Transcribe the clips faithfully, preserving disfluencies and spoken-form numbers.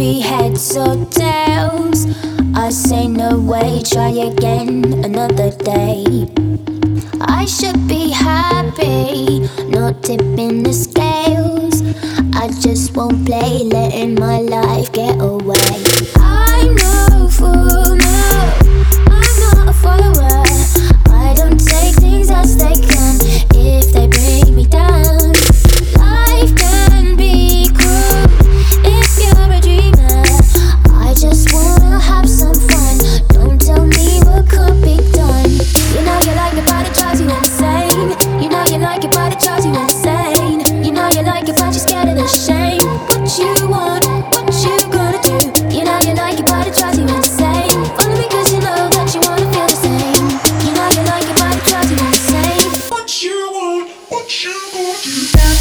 be heads or tails. I say no way, try again another day. I should be happy, not tipping the scales. I just won't play, letting my life get away. I'm no fool, no, I'm not a follower. I don't take things as they come if they bring me down. Life can be cruel if you're a dreamer. I just wanna have some fun, don't tell me what could be done. You know you like it but it drives you insane. You know you like it but it drives you insane. You know you like it but you're scared of the shame. What you want, what you gonna do? You know you like it but it drives you insane. Only because you know that you wanna feel the same. You know you like it but it drives you insane. What you want, what you gonna do?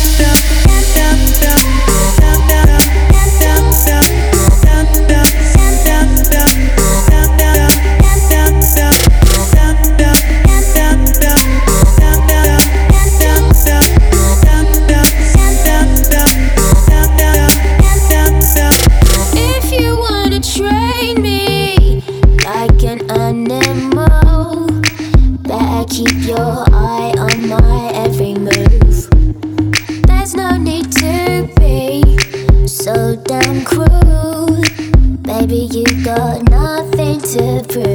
If you wanna train me like an animal, better keep your eye on my every move. There's no need to be so damn cruel. Baby, you got nothing to prove.